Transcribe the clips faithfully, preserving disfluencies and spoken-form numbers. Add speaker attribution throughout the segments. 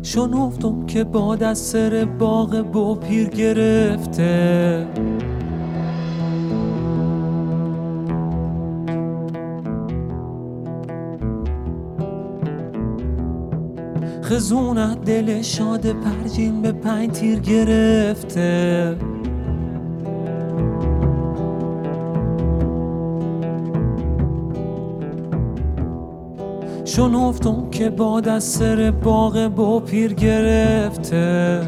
Speaker 1: شنفتم که باد از سر باغ با پیر گرفته، خزونت دل شاد پرجین به پنج تیر گرفته. شنفتم که باد از سر باغ با پیر گرفته،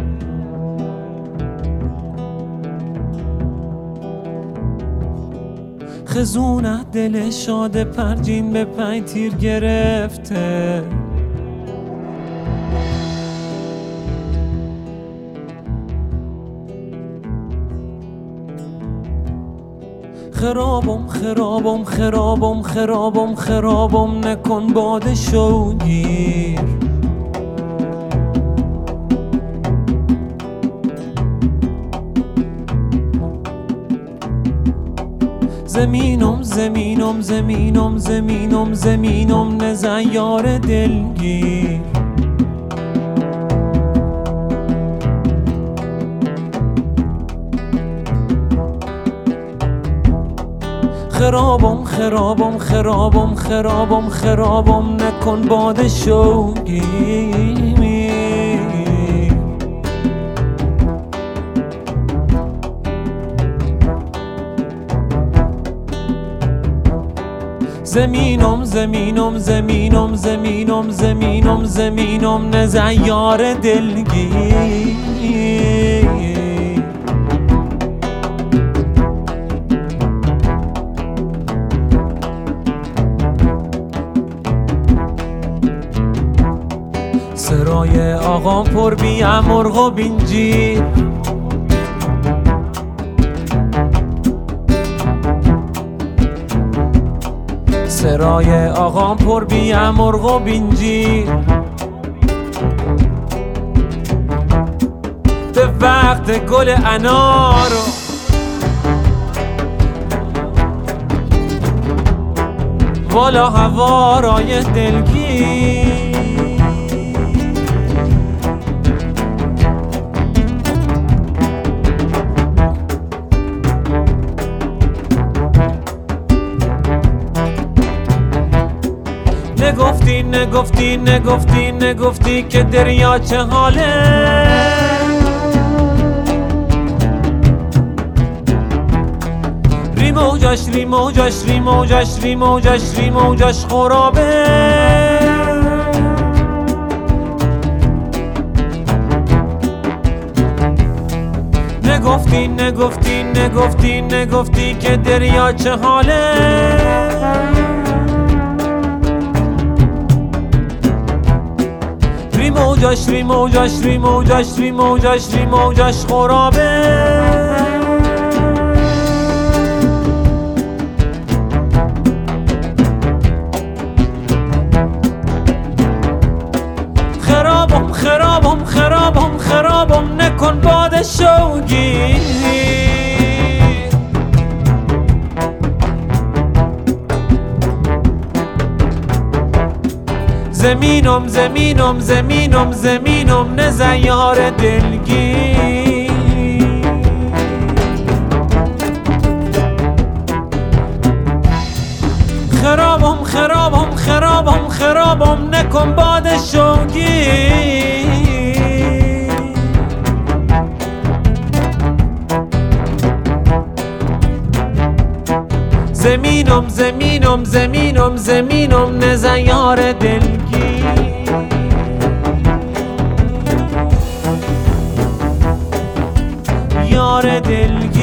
Speaker 1: خزونت دل شاد پرجین به پنج تیر گرفته. خرابم خرابم خرابم خرابم خرابم نکن باد شوگیر، زمینم زمینم زمینم زمینم زمینم نزن یار دلگیر. خرابم خرابم خرابم خرابم خرابم نکن باد شوگیر. زمینم زمینم زمینم زمینم زمینم زمینم نزن یار دلگیر. سرای آقام پر بی مرغ و بینجیر، سرای آقام پر بی مرغ و بینجیر. به وقت گل انارو والا هوارای دلگیر. نگفتی نگفتی نگفتی نگفتی که دریا چه حاله، ری موجش ری موجش ری موجش ری موجش ری موجش خرابه. نگفتی نگفتی نگفتی نگفتی که دریا چه حاله، ری موجش ری موجش ری موجش ری موجش ری موجش خرابه. خرابم خرابم خرابم خرابم نکن باد شوگیر. زمینم زمینم زمینم زمینم نزن یار دلگیر. خرابم خرابم خرابم خرابم نکن باد شوگیر. زمینم زمینم زمینم زمینم نزن یار دلگیر. یار دلگیر.